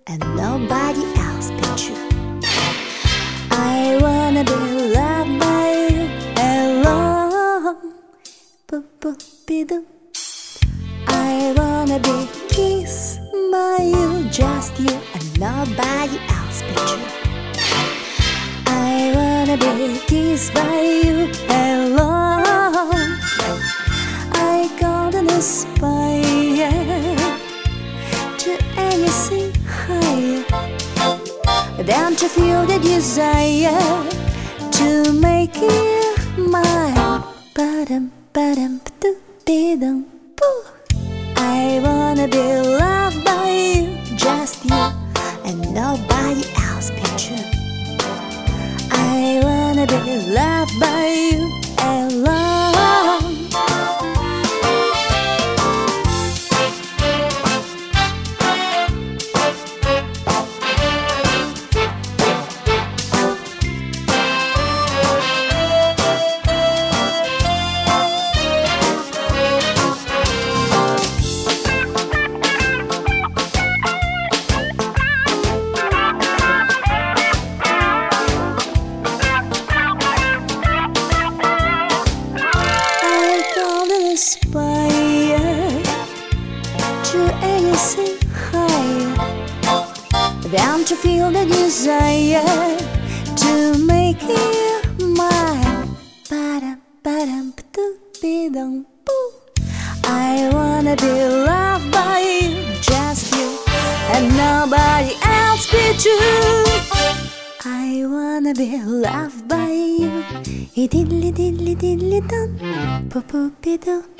and nobody else but you. I wanna be loved by you alone. Boop-boop-be-doo. I wanna be kissed by you, just you and nobody else but you. I wanna be kissed by you alone. I can't aspire to anything higher. Don't you feel the desire to make you mine? Ba-dum, ba-dum, ba-dum, boo. I wanna be loved by you, just you and nobody else but you. I wanna be loved by you alone. Aspire to anything higher. Don't you feel the desire to make you mine? Ba-dum, ba-dum, ba-dum, boo. I wanna be loved by you, just you and nobody else but you. I wanna be loved by you. Diddly diddly diddly dum, poo poo be doo.